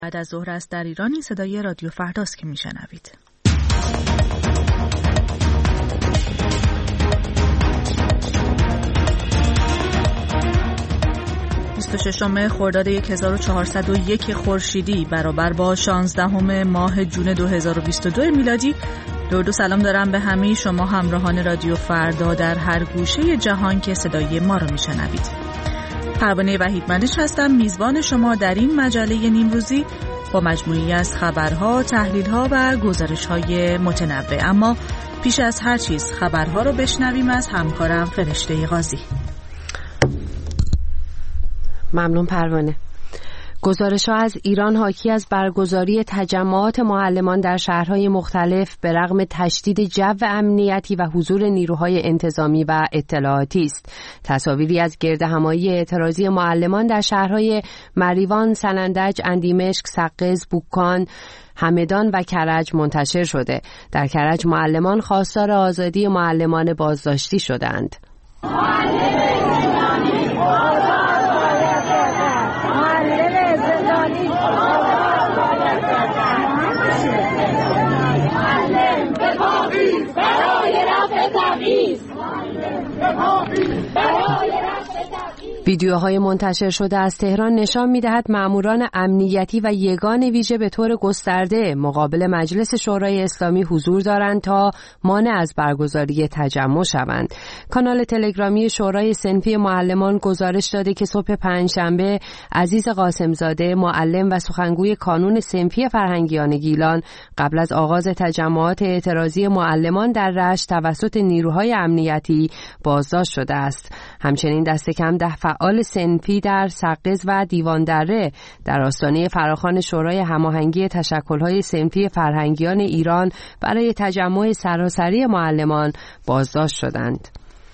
بعد از ظهر است در ایران. این صدای رادیو فرداست که میشنوید. 26 خرداد 1401 خورشیدی برابر با 16 ماه جون 2022 میلادی. درود و سلام دارم به همه شما همراهان رادیو فردا در هر گوشه جهان که صدای ما رو میشنوید. پروانه وحیدمنش هستم، میزبان شما در این مجله نیمروزی با مجموعی از خبرها، تحلیلها و گزارش‌های متنوع. اما پیش از هر چیز خبرها رو بشنویم از همکارم فرشته قاضی. ممنون پروانه. گزارش‌ها از ایران حاکی از برگزاری تجمعات معلمان در شهرهای مختلف به رغم تشدید جو امنیتی و حضور نیروهای انتظامی و اطلاعاتی است. تصاویری از گردهمایی اعتراضی معلمان در شهرهای مریوان، سنندج، اندیمشک، سقز، بوکان، همدان و کرج منتشر شده. در کرج معلمان خواستار آزادی معلمان بازداشتی شدند. ویدیوهای منتشر شده از تهران نشان می‌دهد ماموران امنیتی و یگان ویژه به طور گسترده مقابل مجلس شورای اسلامی حضور دارند تا مانع از برگزاری تجمع شوند. کانال تلگرامی شورای صنفی معلمان گزارش داده که صبح پنجشنبه عزیز قاسمزاده، معلم و سخنگوی کانون صنفی فرهنگیان گیلان، قبل از آغاز تجمعات اعتراضی معلمان در رشت توسط نیروهای امنیتی بازداشت شده است. همچنین دست کم 10 فعال صنفی در سقز و دیواندره در آستانه فراخوان شورای هماهنگی تشکل‌های صنفی فرهنگیان ایران برای تجمع سراسری معلمان بازداشت شدند.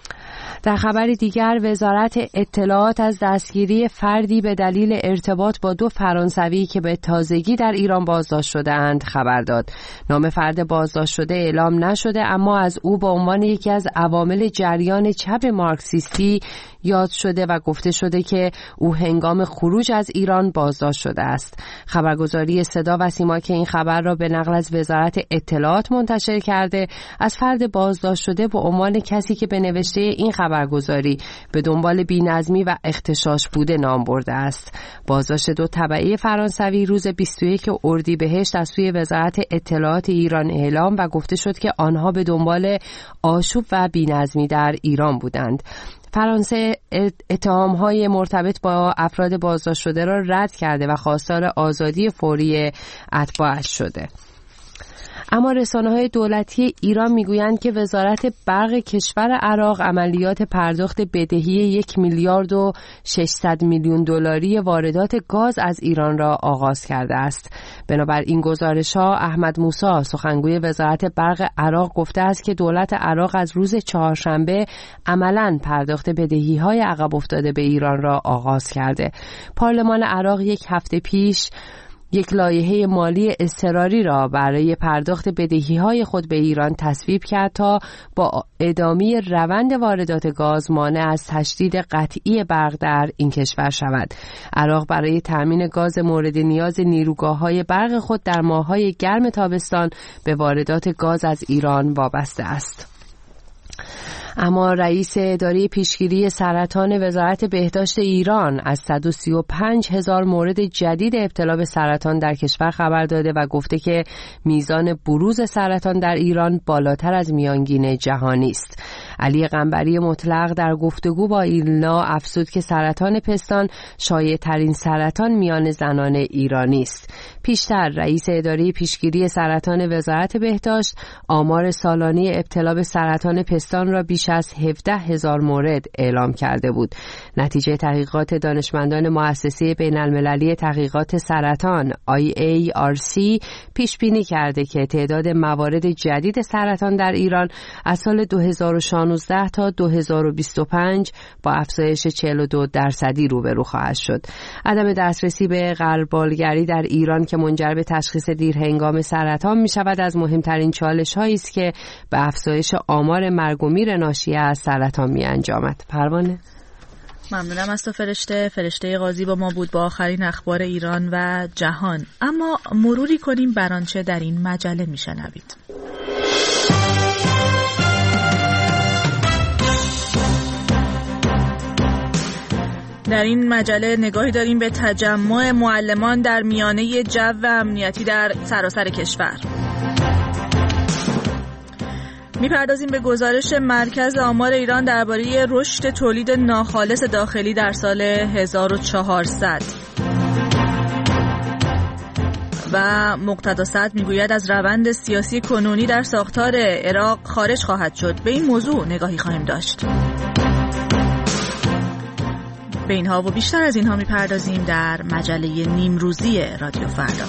در خبر دیگر، وزارت اطلاعات از دستگیری فردی به دلیل ارتباط با 2 فرانسوی که به تازگی در ایران بازداشت شده‌اند خبر داد. نام فرد بازداشت شده اعلام نشده، اما از او به عنوان یکی از عوامل جریان چپ مارکسیستی یاد شده و گفته شده که او هنگام خروج از ایران بازداشت شده است. خبرگزاری صدا و سیما که این خبر را به نقل از وزارت اطلاعات منتشر کرده، از فرد بازداشت شده به عنوان کسی که به نوشته این خبرگزاری به دنبال بی‌نظمی و اغتشاش بوده نام برده است. بازداشت 2 تبعه فرانسوی روز 21 اردیبهشت از سوی وزارت اطلاعات ایران اعلام و گفته شد که آنها به دنبال آشوب و بی‌نظمی در ایران بودند. فرانسه اتهام‌های مرتبط با افراد بازداشت شده را رد کرده و خواستار آزادی فوری اتباعش شده. اما رسانه‌های دولتی ایران میگویند که وزارت برق کشور عراق عملیات پرداخت بدهی 1 میلیارد و 600 میلیون دلاری واردات گاز از ایران را آغاز کرده است. بنابر این گزارش‌ها احمد موسی سخنگوی وزارت برق عراق گفته است که دولت عراق از روز چهارشنبه عملاً پرداخت بدهی‌های عقب افتاده به ایران را آغاز کرده. پارلمان عراق 1 هفته پیش یک لایحه مالی اضطراری را برای پرداخت بدهی‌های خود به ایران تصویب کرد تا با ادامه روند واردات گاز مانع از تشدید قطعی برق در این کشور شود. عراق برای تامین گاز مورد نیاز نیروگاه‌های برق خود در ماه‌های گرم تابستان به واردات گاز از ایران وابسته است. اما رئیس اداره پیشگیری سرطان وزارت بهداشت ایران از 135,000 مورد جدید ابتلا به سرطان در کشور خبر داده و گفته که میزان بروز سرطان در ایران بالاتر از میانگین جهانی است. علی قنبری مطلق در گفتگو با ایلنا افزود که سرطان پستان شایع‌ترین سرطان میان زنان ایرانی است. پیشتر رئیس اداره پیشگیری سرطان وزارت بهداشت آمار سالانه ابتلا به سرطان پستان را بیش از 17,000 مورد اعلام کرده بود. نتیجه تحقیقات دانشمندان مؤسسه بین‌المللی تحقیقات سرطان IARC پیش بینی کرده که تعداد موارد جدید سرطان در ایران از سال 2016 تا 2025 با افزایش 42% روبرو خواهد شد. عدم دسترسی به غربالگری در ایران که منجر به تشخیص دیرهنگام سرطان می شود از مهمترین چالش‌هایی است که به افزایش آمار مرگ و میر ناشی از سرطان می انجامد. پروانه؟ ممنونم از تو فرشته قاضی با ما بود با آخرین اخبار ایران و جهان. اما مروری کنیم بر آنچه در این مجله میشنوید. در این مجله نگاهی داریم به تجمع معلمان در میانه جو امنیتی در سراسر کشور. میپردازیم به گزارش مرکز آمار ایران درباره رشد تولید ناخالص داخلی در سال 1400 و مقتدا صدر میگوید از روند سیاسی کنونی در ساختار عراق خارج خواهد شد. به این موضوع نگاهی خواهیم داشت. به اینها و بیشتر از اینها میپردازیم در مجله نیمروزی رادیو فردا.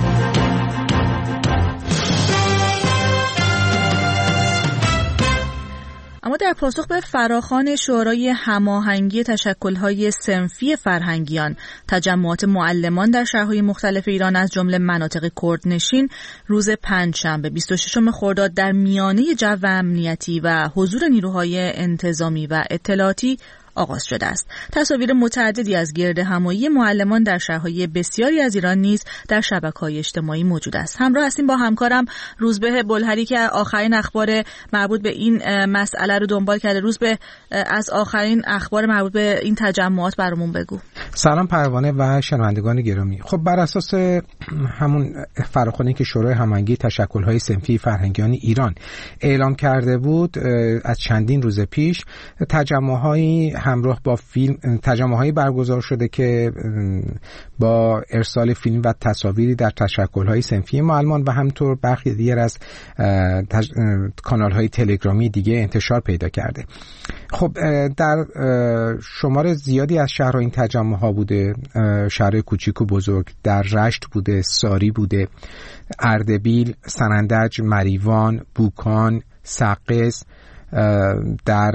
اما در پاسخ به فراخوان شورای هماهنگی تشکل‌های صنفی فرهنگیان، تجمعات معلمان در شهرهای مختلف ایران از جمله مناطق کردنشین روز پنجشنبه 26 خرداد در میانه جو امنیتی و حضور نیروهای انتظامی و اطلاعاتی آغاز شده است. تصاویر متعددی از گرد همایی معلمان در شهرهای بسیاری از ایران نیز در شبکه‌های اجتماعی موجود است. همراه هستیم با همکارم روزبه بلهری که آخرین اخبار مربوط به این مسئله رو دنبال کرده. روزبه، از آخرین اخبار مربوط به این تجمعات برامون بگو. سلام پروانه و شنوندگان گرامی. خب بر اساس همون فراخوانی که شورای هماهنگی تشکل‌های صنفی فرهنگیان ایران اعلام کرده بود از چندین روز پیش، تجمع‌های همراه با فیلم تجمع‌هایی برگزار شده که با ارسال فیلم و تصاویری در تشکل‌های صنفی معلمان و همینطور برخی دیگر از کانال‌های تلگرامی دیگه انتشار پیدا کرده. خب در شمار زیادی از شهرها این تجمع‌ها بوده، شهرهای کوچیک و بزرگ، در رشت بوده، ساری بوده، اردبیل، سنندج، مریوان، بوکان، سقز، در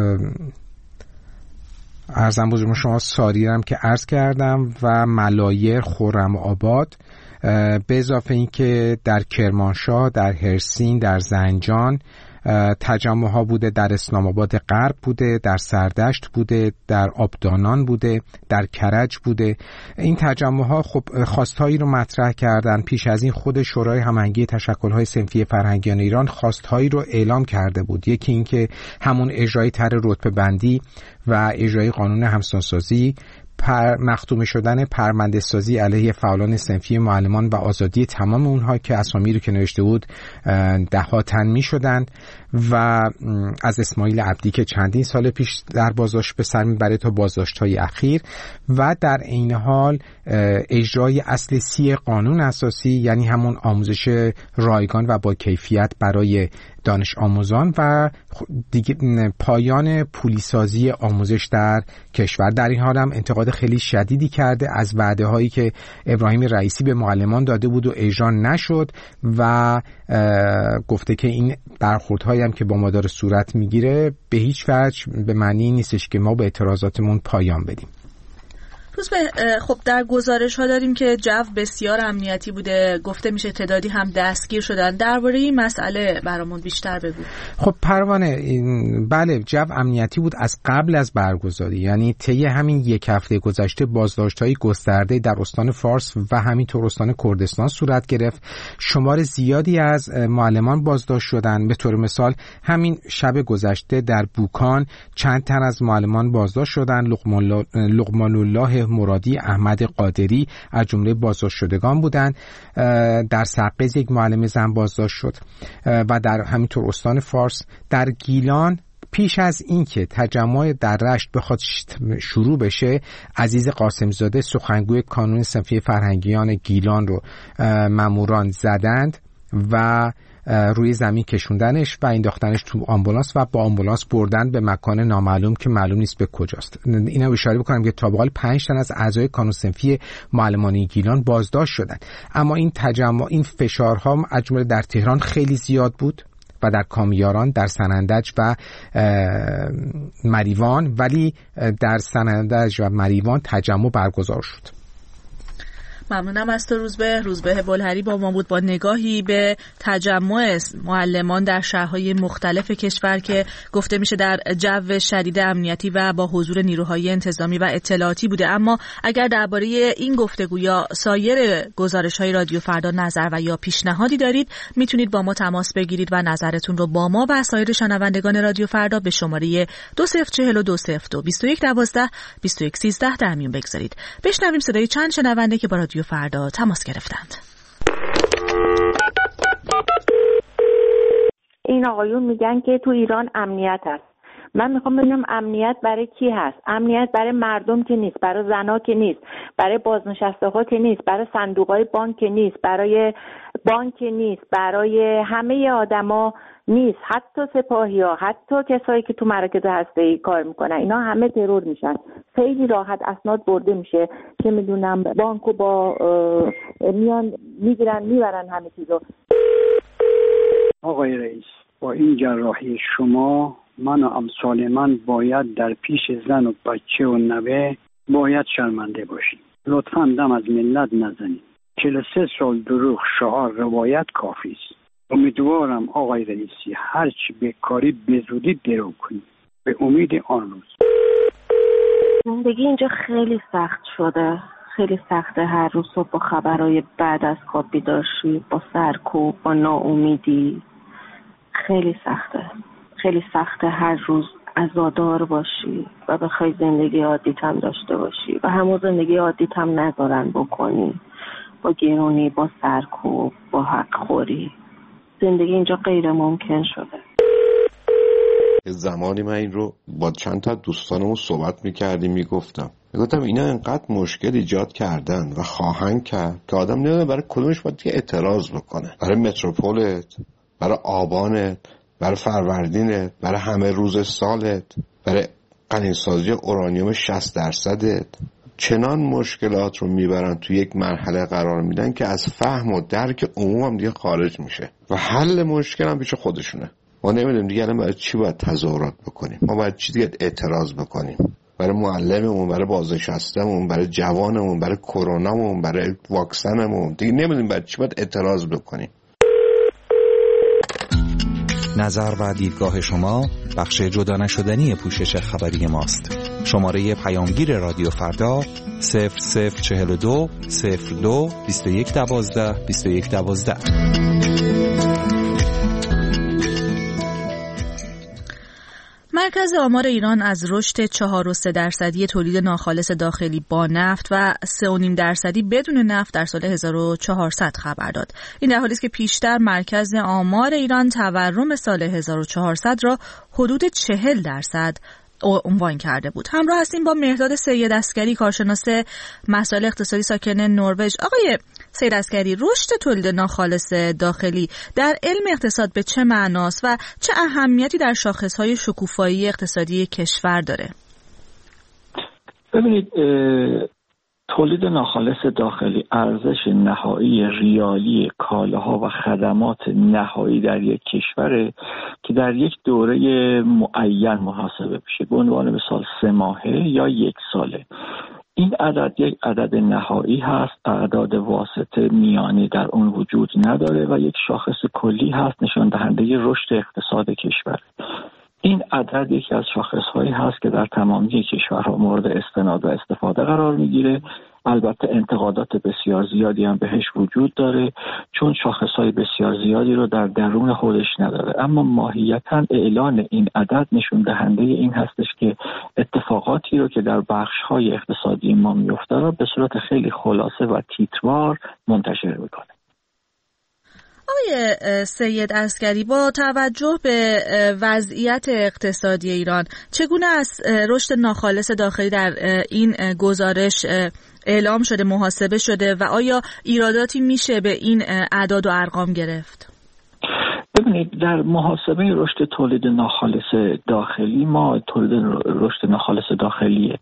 ارزم بزرگ شما ساری هم که عرض کردم و ملایر، خرم آباد، به اضافه این که در کرمانشاه، در هرسین، در زنجان تجمع ها بوده، در اسلام آباد غرب بوده، در سردشت بوده، در آبدانان بوده، در کرج بوده. این تجمع ها خب خواستهایی رو مطرح کردن. پیش از این خود شورای هماهنگی تشکل‌های صنفی فرهنگیان ایران خواستهایی رو اعلام کرده بود. یکی این که همون اجرای طرح رتبه بندی و اجرای قانون همسانسازی، مختوم شدن پرونده سازی علیه فعالان صنفی معلمان و آزادی تمام اونها که اسامی رو که نوشته بود 10 تن می شدن و از اسماعیل عبدی که چندین سال پیش در بازداشت به سر میبره تا بازداشت‌های اخیر و در عین حال اجرای اصل 30 قانون اساسی، یعنی همون آموزش رایگان و با کیفیت برای دانش آموزان و دیگه پایان پولیسازی آموزش در کشور. در این حال هم انتقاد خیلی شدیدی کرده از وعده هایی که ابراهیم رئیسی به معلمان داده بود و اجرا نشد و گفته که این برخوردهایی هم که با ما داره صورت میگیره به هیچ وجه به معنی نیستش که ما به اعتراضاتمون پایان بدیم. خب در گزارش ها داریم که جو بسیار امنیتی بوده، گفته میشه تعدادی هم دستگیر شدن. درباره این مسئله برامون بیشتر بگو. خب پروانه، بله جو امنیتی بود از قبل از برگزاری، یعنی طی همین یک هفته گذشته بازداشت‌های گسترده در استان فارس و همینطور استان کردستان صورت گرفت. شمار زیادی از معلمان بازداشت شدن. به طور مثال همین شب گذشته در بوکان چند تن از معلمان بازداشت شدن. لقمان الله مرادی، احمد قادری از جمله بازداشت شدگان بودند. در سقز یک معلم زن بازداشت شد و در همینطور استان فارس. در گیلان پیش از اینکه تجمع در رشت بخواد شروع بشه، عزیز قاسمزاده سخنگوی کانون صنفی فرهنگیان گیلان رو ماموران زدند و روی زمین کشوندنش و انداختنش تو آمبولانس و با آمبولانس بردن به مکان نامعلوم که معلوم نیست به کجاست. اینو اشاره بکنم که تا به حال 5 تن از اعضای کانون صنفی معلمانی گیلان بازداشت شدن. اما این تجمع، این فشارها از جمله در تهران خیلی زیاد بود و در کامیاران، در سنندج و مریوان، ولی در سنندج و مریوان تجمع برگزار شد. ممنونم از تو روزبه بلهری با ما بود با نگاهی به تجمع معلمان در شهرهای مختلف کشور که گفته میشه در جو شدید امنیتی و با حضور نیروهای انتظامی و اطلاعاتی بوده. اما اگر درباره این گفتگو یا سایر گزارش‌های رادیو فردا نظر و یا پیشنهادی دارید میتونید با ما تماس بگیرید و نظرتون رو با ما و سایر شنوندگان رادیو فردا به شماره 204202 2112 2113 در میون بگذارید. بشنویم صدای چند شنونده که با رادیو فردا تماس گرفتند. این آقایون میگن که تو ایران امنیت هست. من میخوام ببینم امنیت برای کی هست؟ امنیت برای مردم که نیست، برای زنا که نیست، برای بازنشسته ها که نیست، برای صندوق های بانک که نیست، برای بانک که نیست، برای همه آدما نیست، حتی سپاهی ها، حتی کسایی که تو مراکز هسته‌ای کار میکنن، اینا همه ترور میشن. خیلی راحت اسناد برده میشه که میدونم بانکو با میان میگیرن میبرن همه چیزو. آقای رئیس، با این جراحی شما من و امثال من باید در پیش زن و بچه و نوه باید شرمنده باشیم. لطفاً دم از ملت نزنید. 43 سال دروغ شعار روایت کافی است. امیدوارم آقای رئیسی هرچی بکاری به زودی درو کنید به امید آن روز. زندگی اینجا خیلی سخت شده، خیلی سخته. هر روز صبح با خبرهای بعد از خواب بیدار شی، با سرکوب، با ناامیدی. خیلی سخته، خیلی سخته هر روز عزادار باشی و بخوای زندگی عادیت هم داشته باشی و همون زندگی عادیت هم نذارن بکنی، با گرونی، با سرکوب، با حق خوری. زندگی اینجا غیر ممکن شده. زمانی من این رو با چند تا دوستانمون صحبت میکردیم میگفتم اینا انقدر مشکل ایجاد کردن و خواهند کرد که آدم نمیدونه برای کدومش باید اعتراض بکنه. برای متروپولت، برای آبانت، برای فروردینت، برای همه روز سالت، برای غنیسازی اورانیوم 60%. چنان مشکلات رو میبرن تو یک مرحله قرار میدن که از فهم و درک عموم هم دیگه خارج میشه و حل مشکل هم پیش خودشونه. ما نمیدونیم دیگه الان برای چی باید تظاهرات بکنیم، ما باید چی دیگه اعتراض بکنیم، برای معلممون، برای بازنشسته‌مون، برای جوانمون، برای کرونامون، برای واکسنمون، دیگه نمیدونیم برای چی باید اعتراض بکنیم. نظر و دیدگاه شما بخش جدا نشدنی پوشش خبری ماست. شماره پیامگیر رادیو فردا 0042 02 2112 2112. مرکز آمار ایران از رشد 4.3% تولید ناخالص داخلی با نفت و 3.5% بدون نفت در سال 1400 خبر داد. این در حالی است که پیشتر مرکز آمار ایران تورم سال 1400 را حدود 40% عنوان کرده بود. همراه هستیم با مهرداد سید عسگری، کارشناس مسائل اقتصادی ساکن نروژ. آقای سید عسگری، رشد تولید ناخالص داخلی در علم اقتصاد به چه معناست و چه اهمیتی در شاخص‌های شکوفایی اقتصادی کشور داره؟ ببینید، تولید ناخالص داخلی ارزش نهایی ریالی کالاها و خدمات نهایی در یک کشوره که در یک دوره معین محاسبه میشه. به عنوان مثال 3 ماهه یا 1 ساله. این عدد یک عدد نهایی هست، اعداد واسطه میانی در اون وجود نداره و یک شاخص کلی هست نشان دهنده رشد اقتصاد کشور. این عدد یکی از شاخص‌هایی هست که در تمامی کشورها مورد استناد و استفاده قرار میگیره. البته انتقادات بسیار زیادی هم بهش وجود داره چون شاخص‌های بسیار زیادی رو در درون خودش نداره، اما ماهیتاً اعلان این عدد نشون دهنده این هستش که اتفاقاتی رو که در بخش‌های اقتصادی ما میفته رو به صورت خیلی خلاصه و تیتروار منتشر میکنه. آقای سید عسگری، با توجه به وضعیت اقتصادی ایران چگونه از رشد ناخالص داخلی در این گزارش اعلام شده، محاسبه شده و آیا ایراداتی میشه به این اعداد و ارقام گرفت؟ ببینید، در محاسبه رشد تولید ناخالص داخلی ما تولید رشد ناخالص داخلی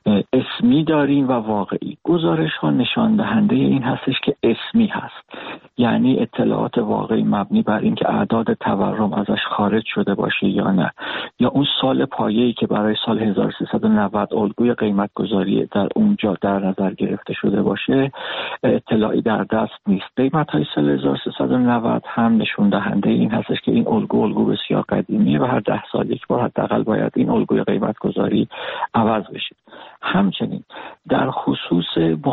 اسمی داریم و واقعی. گزارش ها نشان دهنده این هستش که اسمی هست، یعنی اطلاعات واقعی مبنی بر این که اعداد تورم ازش خارج شده باشه یا نه، یا اون سال پایه‌ای که برای سال 1390 الگوی قیمت گذاری در اونجا در نظر گرفته شده باشه، اطلاعی در دست نیست. قیمت‌های سال 1390 هم نشون دهنده این هستش که این الگو بسیار قدیمیه و هر 10 سال یک بار حداقل باید این الگوی قیمت گذاری عوض بشه. همچنین در خصوص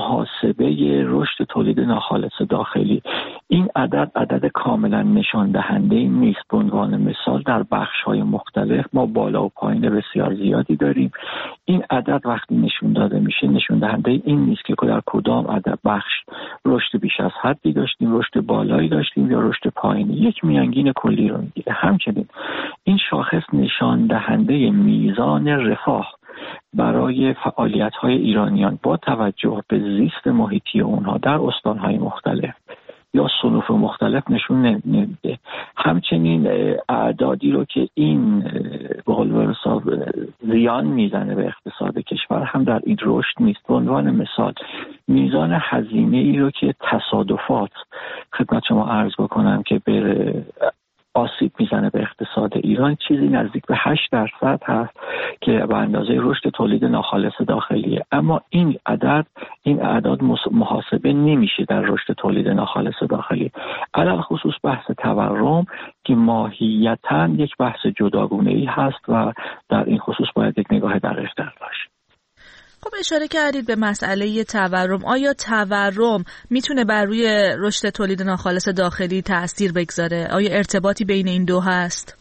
محاسبه رشد تولید ناخالص داخلی، این عدد کاملا نشان دهنده نیست. به عنوان مثال در بخش‌های مختلف ما بالا و پایین بسیار زیادی داریم. این عدد وقتی نشون داده میشه نشون دهنده این نیست که در کدام عدد بخش رشد بیش از حدی داشتیم، رشد بالایی داشتیم یا رشد پایینی. یک میانگین کلی رو میگیره. همچنین این شاخص نشان دهنده میزان رفاه برای فعالیت‌های ایرانیان با توجه به زیست محیطی اونها در استان‌های مختلف یا صنوف مختلف نشون نمیده. همچنین اعدادی رو که این به قول زیان میزنه به اقتصاد کشور هم در این رشد نیست. به عنوان مثال میزان هزینه ای رو که تصادفات خدمت شما عرض بکنم که به آسیب میزنه به اقتصاد ایران، چیزی نزدیک به 8% هست که به اندازه رشد تولید ناخالص داخلیه. اما این اعداد محاسبه نمیشه در رشد تولید ناخالص داخلی، علل خصوص بحث تورم که ماهیتاً یک بحث جداگونه‌ای هست و در این خصوص باید یک نگاه دقیق‌تر باشه. خب اشاره کردید به مسئله تورم. آیا تورم میتونه بر روی رشد تولید ناخالص داخلی تأثیر بگذاره؟ آیا ارتباطی بین این دو هست؟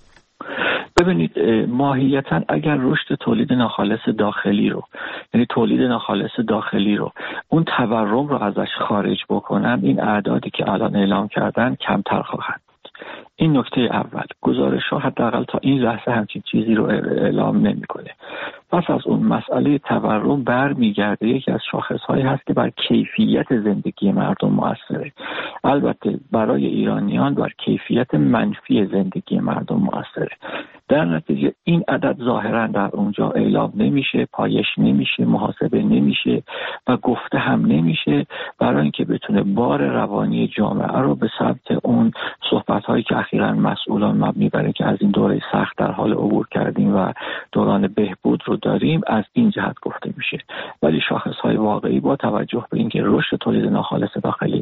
ببینید ماهیتاً اگر رشد تولید ناخالص داخلی رو، یعنی تولید ناخالص داخلی رو، اون تورم رو ازش خارج بکنن، این اعدادی که الان اعلام کردن کمتر خواهد. این نکته اول. گزارش‌ها حداقل تا این لحظه همچین چیزی رو اعلام نمی‌کنه. پس از اون مسئله تورم برمیگرده یکی از شاخص‌هایی هست که بر کیفیت زندگی مردم مؤثره. البته برای ایرانیان بر کیفیت منفی زندگی مردم مؤثره. در نتیجه این عدد ظاهراً در اونجا اعلام نمیشه، پایش نمیشه، محاسبه نمیشه و گفته هم نمیشه، برای اینکه بتونه بار روانی جامعه رو به سمت اون صحبت‌هایی که اخیراً مسئولان مبنی بر اینکه از این دوره سخت در حال عبور کردیم و دوران بهبود رو داریم از این جهت گفته میشه. ولی شاخص‌های واقعی با توجه به اینکه رشد تولید ناخالص داخلی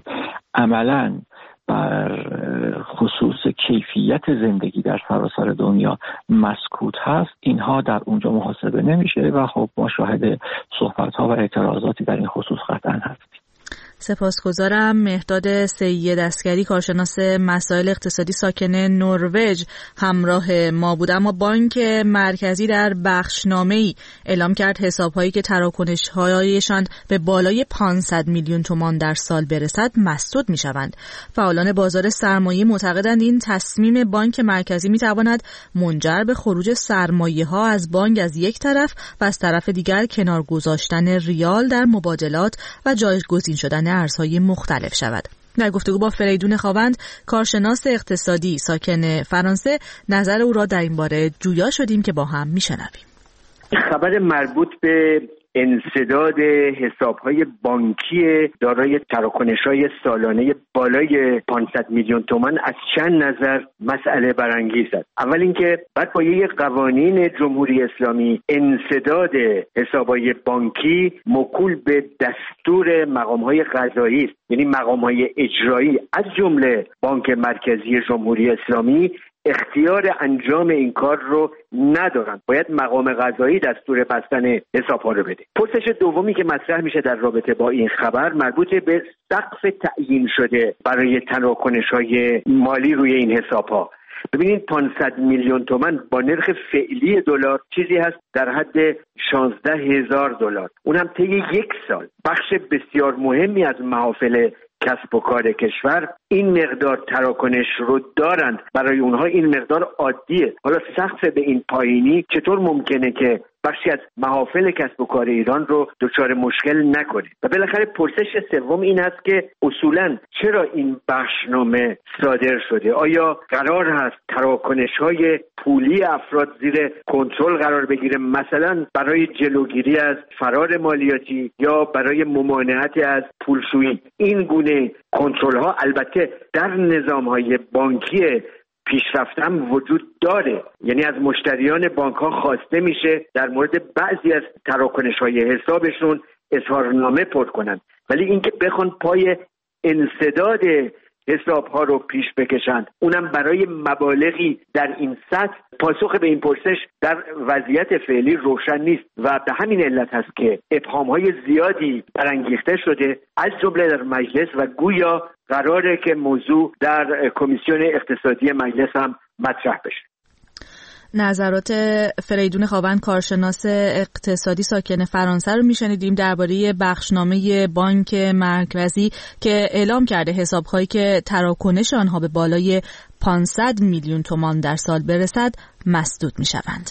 عملاً بر خصوص کیفیت زندگی در سراسر دنیا مسکوت هست، اینها در اونجا محاسبه نمیشه و خب ما شاهد صحبت‌ها و اعتراضاتی در این خصوص قطعاً هستیم. سپاسگزارم. مهداد سید عسکری، کارشناس مسائل اقتصادی ساکن نروژ همراه ما بود. اما بانک مرکزی در بخشنامه‌ای اعلام کرد حساب‌هایی که تراکنش‌هایشان به بالای 500 میلیون تومان در سال برسد مسدود می‌شوند. فعالان بازار سرمایه معتقدند این تصمیم بانک مرکزی می‌تواند منجر به خروج سرمایه‌ها از بانک از یک طرف و از طرف دیگر کنار گذاشتن ریال در مبادلات و جایگزین شدن ارزهای مختلف شود. در گفتگو با فریدون خاوند، کارشناس اقتصادی ساکن فرانسه، نظر او را در این باره جویا شدیم که با هم میشنویم. خبر مربوط به انسداد حساب‌های بانکی دارای تراکنش‌های سالانه بالای 500 میلیون تومان از چند نظر مسئله برانگیز است. اول اینکه بعد پایه قوانین جمهوری اسلامی انسداد حساب‌های بانکی موکول به دستور مقام‌های قضایی است، یعنی مقام‌های اجرایی از جمله بانک مرکزی جمهوری اسلامی اختیار انجام این کار رو ندارن. باید مقام قضایی دستور بستن حساب‌ها رو بده. پرسش دومی که مطرح میشه در رابطه با این خبر مربوط به سقف تعیین شده برای تراکنش‌های مالی روی این حساب‌ها. ببینید 500 میلیون تومان با نرخ فعلی دلار چیزی هست در حد 16,000 دلار، اونم طی یک سال. بخش بسیار مهمی از محافل کسب و کار کشور این مقدار تراکنش رو دارند، برای اونها این مقدار عادیه. حالا سقف به این پایینی چطور ممکنه که بخشی از محافل کسب و کار ایران رو دچار مشکل نکنه. و بالاخره پرسش سوم این است که اصولاً چرا این بخشنامه صادر شده؟ آیا قرار هست تراکنش‌های پولی افراد زیر کنترل قرار بگیره، مثلا برای جلوگیری از فرار مالیاتی یا برای ممانعت از پولشویی؟ این گونه کنترل‌ها البته در نظام‌های بانکی پیشرفتم وجود داره، یعنی از مشتریان بانک‌ها خواسته میشه در مورد بعضی از تراکنش‌های حسابشون اظهارنامه پر کنن، ولی اینکه بخوان پای انسداد حساب‌ها رو پیش بکشند، اونم برای مبالغی در این سطح، پاسخ به این پرسش در وضعیت فعلی روشن نیست و به همین علت هست که ابهام‌های زیادی برانگیخته شده، از جمله در مجلس، و گویا قراره که موضوع در کمیسیون اقتصادی مجلس هم مطرح بشه. نظرات فریدون خاوند، کارشناس اقتصادی ساکن فرانسه رو میشنیدیم درباره بخشنامه بانک مرکزی که اعلام کرده حساب‌هایی که تراکنش آنها به بالای 500 میلیون تومان در سال برسد مسدود میشوند.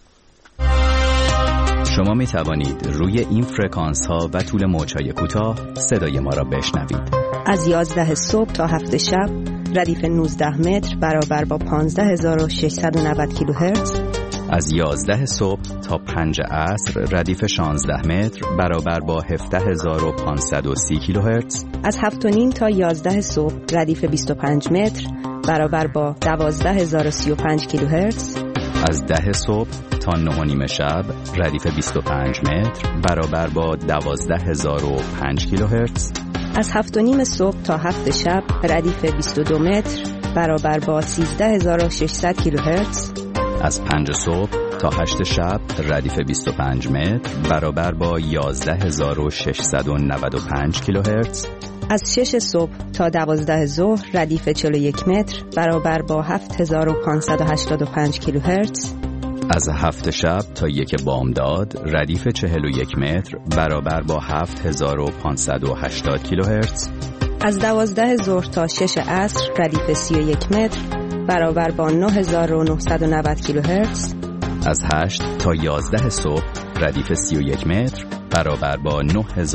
شما می توانید روی این فرکانس ها و طول موج‌های کوتاه صدای ما را بشنوید. از 11 صبح تا 7 شب ردیف 19 متر برابر با 15690 کیلوهرتز. از 11 صبح تا 5 عصر ردیف 16 متر برابر با 17530 کیلوهرتز. از 7:30 تا 11 صبح ردیف 25 متر برابر با 12035 کیلوهرتز. از 10 صبح تا 9:30 شب ردیف 25 متر برابر با 12005 کیلوهرتز. از 7:30 صبح تا 7 شب ردیف 22 متر برابر با 13600 کیلوهرتز. از 5 صبح تا 8 شب ردیف 25 متر برابر با 11695 کیلوهرتز. از 6 صبح تا 12 ظهر ردیف 41 متر برابر با 7585 کیلوهرتز. از 7 شب تا 1 بامداد ردیف 41 متر برابر با 7580 کیلوهرتز. از 12 ظهر تا 6 عصر ردیف 31 متر برابر با 9990 کیلوهرتز. از 8 تا 11 صبح ردیف 31 متر برابر با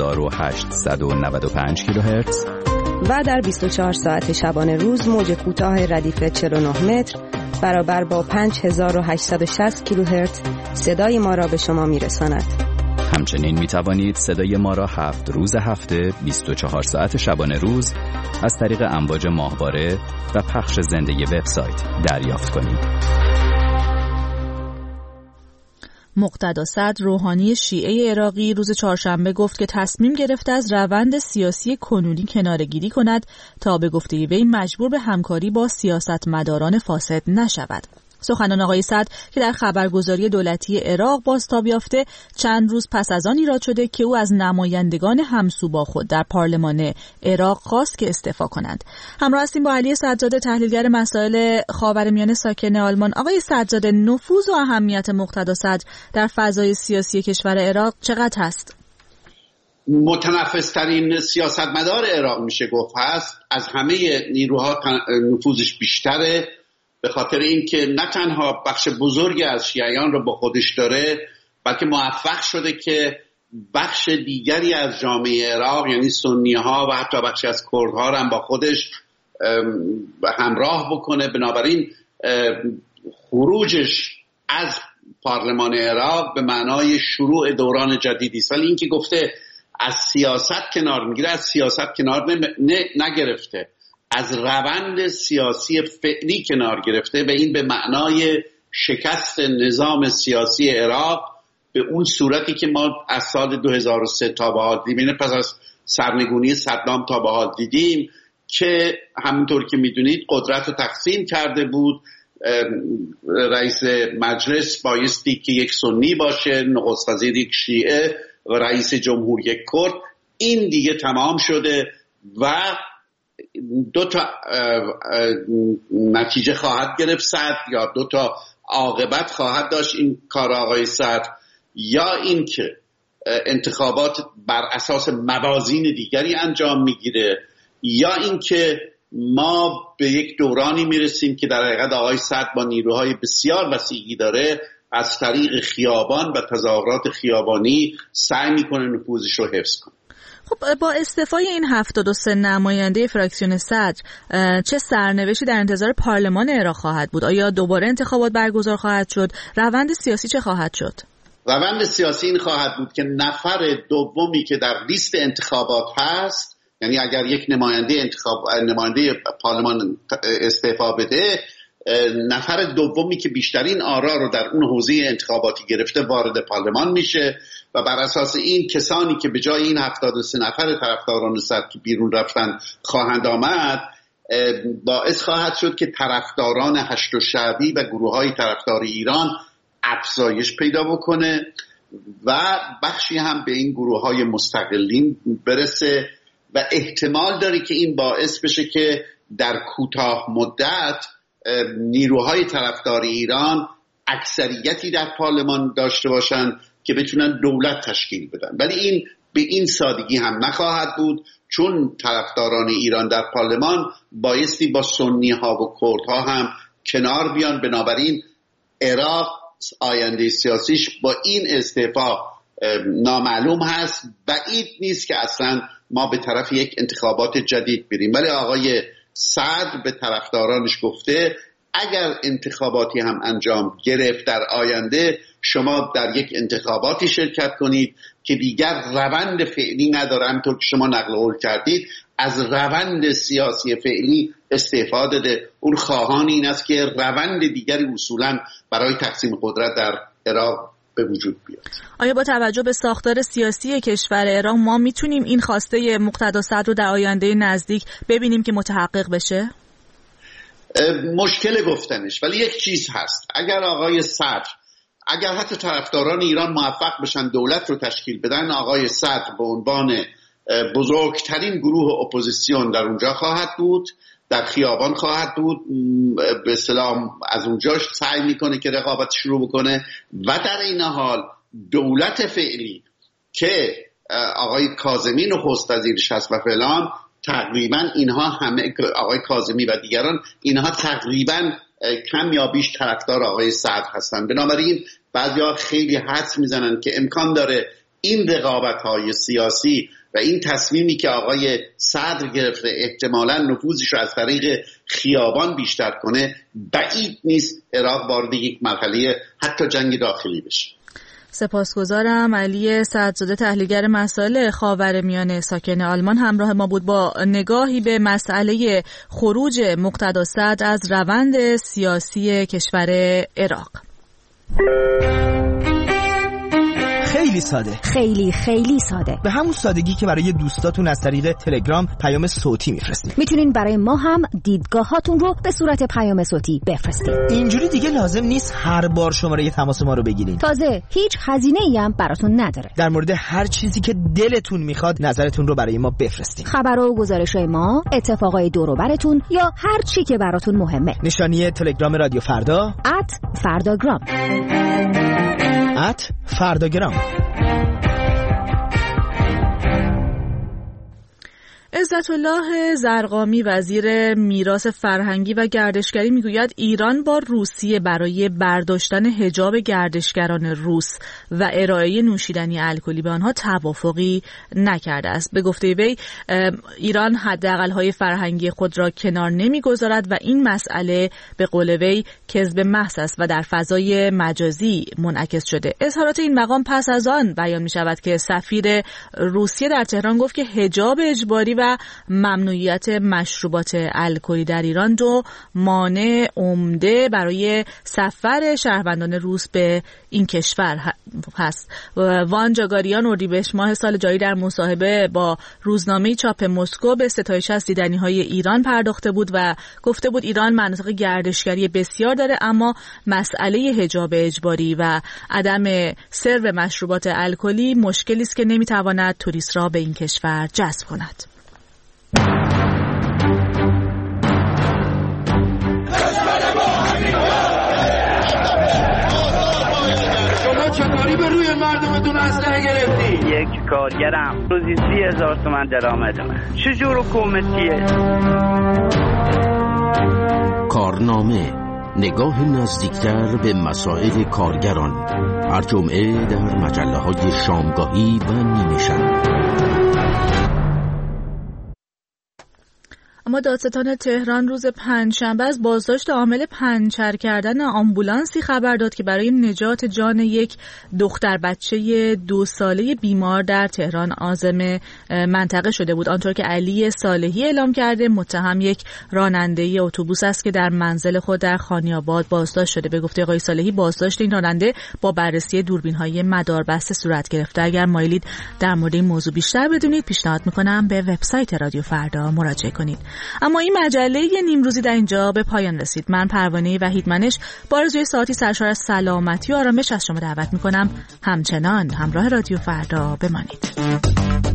9895 کیلوهرتز. و در 24 ساعت شبانه روز موج کوتاه ردیف 49 متر برابر با 5860 کیلوهرتز صدای ما را به شما میرساند. همچنین می توانید صدای ما را 7 روز هفته 24 ساعت شبانه روز از طریق امواج ماهواره و پخش زنده وبسایت دریافت کنید. مقتدا صدر روحانی شیعه عراقی روز چهارشنبه گفت که تصمیم گرفته از روند سیاسی کنونی کناره‌گیری کند تا به گفته وی مجبور به همکاری با سیاستمداران فاسد نشود. سخنان آقای صدر که در خبرگزاری دولتی عراق بازتاب یافته چند روز پس از آن ایراد شده که او از نمایندگان همسو با خود در پارلمان عراق خواست که استعفا کنند. همراه هستیم با علی سجاده، تحلیلگر مسائل خاورمیانه ساکن آلمان. آقای سجاده، نفوذ و اهمیت مقتدا صدر در فضای سیاسی کشور عراق چقدر هست؟ متنفذترین سیاستمدار عراق میشه گفت هست. از همه نیروها نفوذش بیشتره، به خاطر اینکه نه تنها بخش بزرگی از شیعیان رو با خودش داره، بلکه موفق شده که بخش دیگری از جامعه عراق، یعنی سنی ها و حتی بخشی از کردها رو هم با خودش همراه بکنه. بنابراین خروجش از پارلمان عراق به معنای شروع دوران جدیدی است. ولی اینکه گفته از سیاست کنار میگیره، از سیاست کنار نگرفته، از روند سیاسی فعلی کنار گرفته و این به معنای شکست نظام سیاسی عراق به اون صورتی که ما از سال 2003 تا به حال دیدیم، پس از سرنگونی صدام تا به حال دیدیم که همونطور که میدونید قدرت رو تقسیم کرده بود. رئیس مجلس بایستی که یک سنی باشه، نخست وزیر یک شیعه و رئیس جمهور یک کرد. این دیگه تمام شده و دو تا نتیجه خواهد گرفت صدر، یا دو تا عاقبت خواهد داشت این کار آقای صدر، یا این که انتخابات بر اساس موازین دیگری انجام میگیره، یا این که ما به یک دورانی میرسیم که در حقیقت آقای صدر با نیروهای بسیار وسیعی داره از طریق خیابان و تظاهرات خیابانی سعی میکنه نفوذش رو حفظ کنه. خب با استعفای این 73 نماینده فراکسیون صدر چه سرنوشتی در انتظار پارلمان عراق خواهد بود؟ آیا دوباره انتخابات برگزار خواهد شد؟ روند سیاسی چه خواهد شد؟ روند سیاسی این خواهد بود که نفر دومی که در لیست انتخابات هست، یعنی اگر یک نماینده پارلمان استعفا بده، نفر دومی که بیشترین آرا رو در اون حوزه انتخاباتی گرفته وارد پارلمان میشه و بر اساس این کسانی که به جای این 73 نفر طرفداران صدر که بیرون رفتن خواهند آمد، باعث خواهد شد که طرفداران هشت و شعبی و گروه‌های طرفدار ایران افزایش پیدا بکنه و بخشی هم به این گروه‌های مستقلین برسه و احتمال داره که این باعث بشه که در کوتاه مدت نیروهای طرفدار ایران اکثریتی در پارلمان داشته باشن که بتونن دولت تشکیل بدن. ولی این به این سادگی هم نخواهد بود، چون طرفداران ایران در پارلمان بایستی با سنی ها و کرد ها هم کنار بیان. بنابراین عراق آینده سیاسیش با این استعفا نامعلوم هست. بعید نیست که اصلا ما به طرف یک انتخابات جدید بریم. ولی آقای صدر به طرفدارانش گفته اگر انتخاباتی هم انجام گرفت در آینده، شما در یک انتخاباتی شرکت کنید که دیگر روند فعلی نداره. همینطور که شما نقل قول کردید، از روند سیاسی فعلی استفاده داده. اون خواهان این است که روند دیگری اصولا برای تقسیم قدرت در عراق به وجود بیاد. آیا با توجه به ساختار سیاسی کشور عراق ما میتونیم این خواسته مقتدا صدر رو در آینده نزدیک ببینیم که متحقق بشه؟ مشکل گفتنش، ولی یک چیز هست. اگر آقای صدر، اگر حتی طرفداران ایران موفق بشن دولت رو تشکیل بدن، آقای صدر به عنوان بزرگترین گروه اپوزیسیون در اونجا خواهد بود، در خیابان خواهد بود، به اصطلاح از اونجاش سعی میکنه که رقابت شروع بکنه و در این حال دولت فعلی که آقای کاظمی نخست وزیرش هست و فلان، تقریبا اینها همه، آقای کاظمی و دیگران، اینها تقریبا کم یا بیش طرفدار آقای صدر هستند. بنابراین بعضیا خیلی حدس میزنن که امکان داره این رقابت‌های سیاسی و این تصمیمی که آقای صدر گرفته احتمالاً نفوذش رو از طریق خیابان بیشتر کنه. بعید نیست عراق وارد یک مرحله حتی جنگ داخلی بشه. سپاسگزارم. علی سعدزاده، تحلیلگر مسائل خاورمیانه ساکن آلمان، همراه ما بود با نگاهی به مسئله خروج مقتدا صدر از روند سیاسی کشور عراق. خیلی ساده، خیلی ساده، به همون سادگی که برای دوستاتون از طریق تلگرام پیام صوتی میفرستید. میتونین برای ما هم دیدگاهاتون رو به صورت پیام صوتی بفرستید. اینجوری دیگه لازم نیست هر بار شماره تماس ما رو بگیرین. تازه هیچ هزینه‌ای هم براتون نداره. در مورد هر چیزی که دلتون میخواد نظرتون رو برای ما بفرستید. خبرها و گزارش‌های ما، اتفاقای دور و براتون یا هر چی که براتون مهمه. نشانی تلگرام رادیو فردا @فرداگرام. فرداگرام. عزت الله زرقامی، وزیر میراث فرهنگی و گردشگری، میگوید ایران با روسیه برای برداشتن حجاب گردشگران روس و ارائه نوشیدنی الکلی به آنها توافقی نکرده است. به گفته وی ایران حداقل‌های فرهنگی خود را کنار نمیگذارد و این مسئله به قول وی کذب محض است و در فضای مجازی منعکس شده. اظهارات این مقام پس از آن بیان می شود که سفیر روسیه در تهران گفت که حجاب اجباری و ممنوعیت مشروبات الکلی در ایران دو مانع عمده برای سفر شهروندان روس به این کشور هست. وان جاگاریان اردیبهشت ماه سال جاری در مصاحبه با روزنامه چاپ مسکو به ستایش از دیدنی‌های ایران پرداخته بود و گفته بود ایران مناطق گردشگری بسیار داره، اما مسئله حجاب اجباری و عدم سرو مشروبات الکلی مشکلی است که نمیتواند توریست را به این کشور جذب کند. شما چطوری به روی مردمتون اسلحه گرفتی؟ یک کارگرم روزی 30,000 تومان درآمدمه. چجور حکومتیه؟ کارنامه نگاه نزدیکتر به مسائل کارگران، هر جمعه در مجله‌های شامگاهی و نیمه شب. اما دادستان تهران روز پنجشنبه از بازداشت عامل پنچر کردن آمبولانسی خبر داد که برای نجات جان یک دختر بچه 2 ساله بیمار در تهران عازم منطقه شده بود. آنطور که علی صالحی اعلام کرده، متهم یک راننده اتوبوس است که در منزل خود در خانی‌آباد بازداشت شده. به گفته آقای صالحی، بازداشت این راننده با بررسی دوربین‌های مداربسته صورت گرفته. اگر مایلید در مورد این موضوع بیشتر بدونید، پیشنهاد می‌کنم به وبسایت رادیو فردا مراجعه کنید. اما این مجله نیمروزی در اینجا به پایان رسید. من پروانه وحیدمنش با آرزوی ساعتی سرشار از سلامتی و آرامش از شما دعوت میکنم همچنان همراه رادیو فردا بمانید.